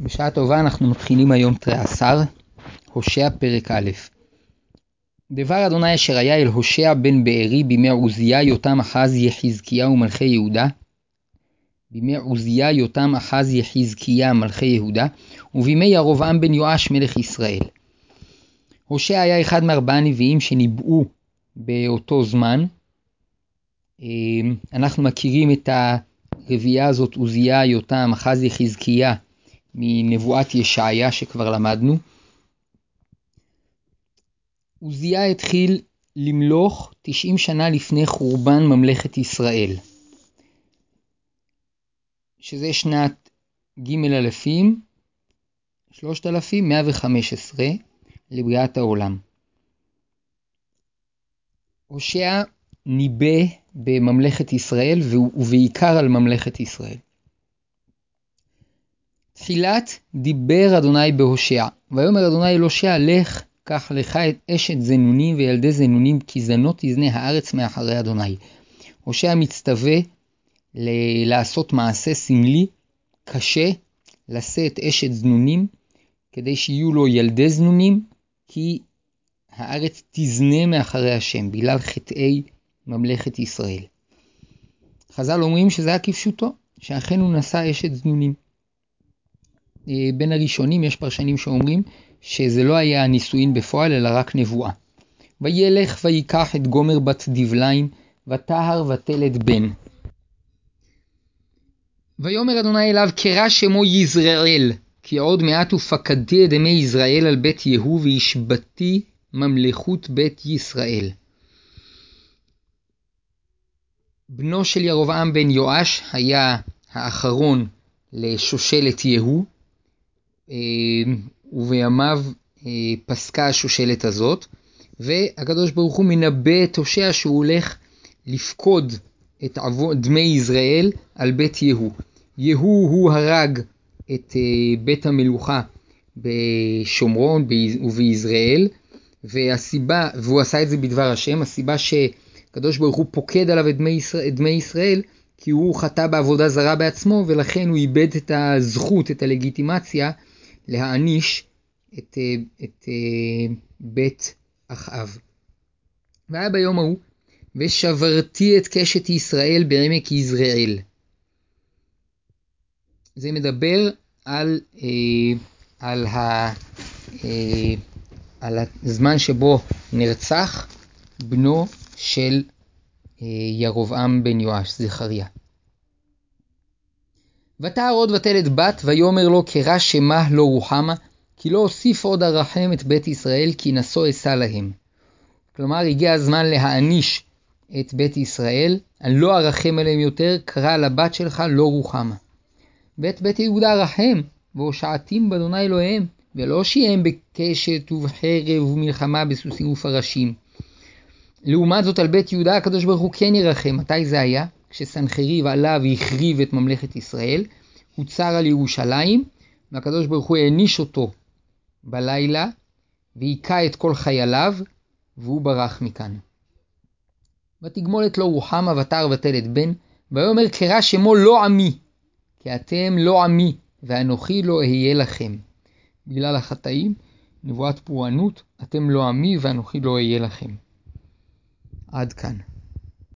בשעה טובה אנחנו מתחילים היום תריעשר, הושע פרק א'. דבר אדוני אשר היה אל הושע בן בארי בימי עוזיה יותם אחז יחזקיה מלכי יהודה, בימי עוזיה יותם אחז יחזקיה מלכי יהודה, ובימי ירבעם בן יואש מלך ישראל. הושע היה אחד מארבעה נביאים שניבאו באותו זמן. אנחנו מכירים את הרביעייה הזאת, עוזיה יותם אחז יחזקיה, מנבואת ישעיה שכבר למדנו. עוזיה התחיל למלוך 90 שנה לפני חורבן ממלכת ישראל, שזה שנת ג' אלפים 3115 לבריאת העולם. הושע ניבא בממלכת ישראל ובעיקר על ממלכת ישראל. תחילת דיבר אדוני בהושע, ויאמר אדוני אל הושע, לך קח לך את אשת זנונים וילדי זנונים, כי זנות תזנה הארץ מאחרי אדוני. הושע מצטווה לעשות מעשה סמלי קשה, לשאת אשת זנונים כדי שיהיו לו ילדי זנונים, כי הארץ תזנה מאחרי השם בגלל חטאי ממלכת ישראל. חז"ל אומרים שזה היה כפשוטו, שאכן הוא נשא אשת זנונים. בין הראשונים יש פרשנים שאומרים שזה לא היה נישואין בפועל אלא רק נבואה. וילך ויקח את גומר בת דבליים וטהר ותלד בן. ויאמר אדוני אליו, קרא שמו יזרעאל, כי עוד מעט ופקדתי את דמי יזרעאל על בית יהוא והשבתי ממלכות בית ישראל. בנו של ירבעם בן יואש היה האחרון לשושלת יהוא, ובימיו פסקה השושלת הזאת, והקדוש ברוך הוא מנבא את הושע שהוא הולך לפקוד את דמי ישראל על בית יהוא. יהוא הוא הרג את בית המלוכה בשומרון וביזרעאל, והוא עשה את זה בדבר השם. הסיבה שקדוש ברוך הוא פוקד עליו את דמי ישראל, כי הוא חטא בעבודה זרה בעצמו, ולכן הוא איבד את הזכות, את הלגיטימציה, להעניש את בית אחאב. והיה ביום ההוא, ושברתי את קשת ישראל בעמק יזרעאל. זה מדבר על הזמן שבו נרצח בנו של ירבעם בן יואש, זכריה. ותער עוד ותלד בת, ויאמר לו, קרא שמה לא רוחמה, כי לא הוסיף עוד הרחם את בית ישראל, כי נשוא אשא להם. כלומר, הגיע הזמן להעניש את בית ישראל, אני לא ארחם עליהם יותר, קרא לבת שלך לא רוחמה. בית יהודה רחם, והושעתים באדוני אלוהיהם, ולא הושיעם בקשת ובחרב ומלחמה בסוסים ופרשים. לעומת זאת על בית יהודה הקדוש ברוך הוא כן ירחם. מתי זה היה? כשסנחריב עלה והחריב את ממלכת ישראל, הוא צר על ירושלים, והקדוש ברוך הוא העניש אותו בלילה, והיכה את כל חייליו, והוא ברח מכאן. ותגמולת לו רוחמה ותער ותלד בן, ויאמר קרא שמו לא עמי, כי אתם לא עמי, ואנוכי לא אהיה לכם. בגלל החטאים, נבואת פורענות, אתם לא עמי ואנוכי לא אהיה לכם. עד כאן.